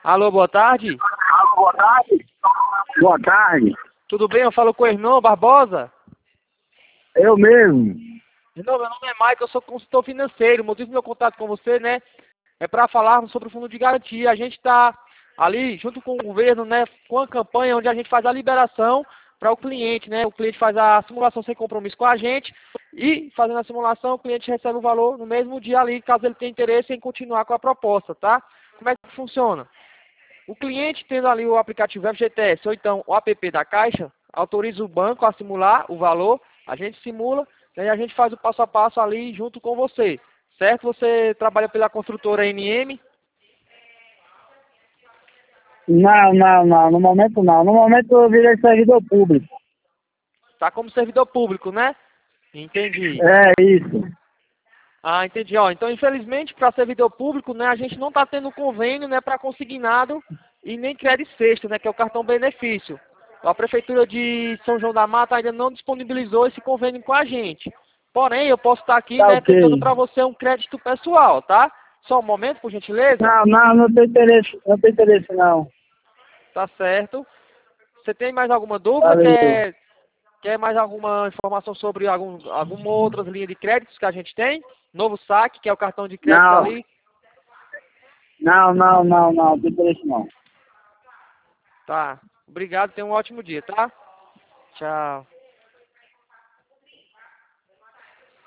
Alô, boa tarde. Boa tarde. Boa tarde. Tudo bem? Eu falo com o Hernan Barbosa. Eu mesmo. Hernan, meu nome é Mike, eu sou consultor financeiro. O motivo do meu contato com você, né, é para falarmos sobre o fundo de garantia. A gente está ali, junto com o governo, né, com a campanha onde a gente faz a liberação para o cliente, né? O cliente faz a simulação sem compromisso com a gente e, fazendo a simulação, o cliente recebe o valor no mesmo dia ali, caso ele tenha interesse em continuar com a proposta, tá? Como é que funciona? O cliente, tendo ali o aplicativo FGTS ou então o app da Caixa, autoriza o banco a simular o valor, a gente simula, né, e a gente faz o passo a passo ali junto com você, certo? Você trabalha pela construtora NM, Não. No momento não. No momento eu virei servidor público. tá como servidor público, né? Entendi. É isso. Ah, entendi. Ó, então, infelizmente, para servidor público, né, a gente não está tendo convênio, né, para consignado e nem crédito sexto, né, que é o cartão benefício. A Prefeitura de São João da Mata ainda não disponibilizou esse convênio com a gente. Porém, eu posso estar aqui, Tá né, tentando ok. para você um crédito pessoal, tá? Só um momento, por gentileza. Não tem interesse. Não tem interesse não. Tá certo. Você tem mais alguma dúvida? Valeu. Quer mais alguma informação sobre alguma outras linhas de créditos que a gente tem? Novo saque, que é o cartão de crédito Não. ali. Não tem interesse não. Tá. Obrigado, tenha um ótimo dia, tá? Tchau.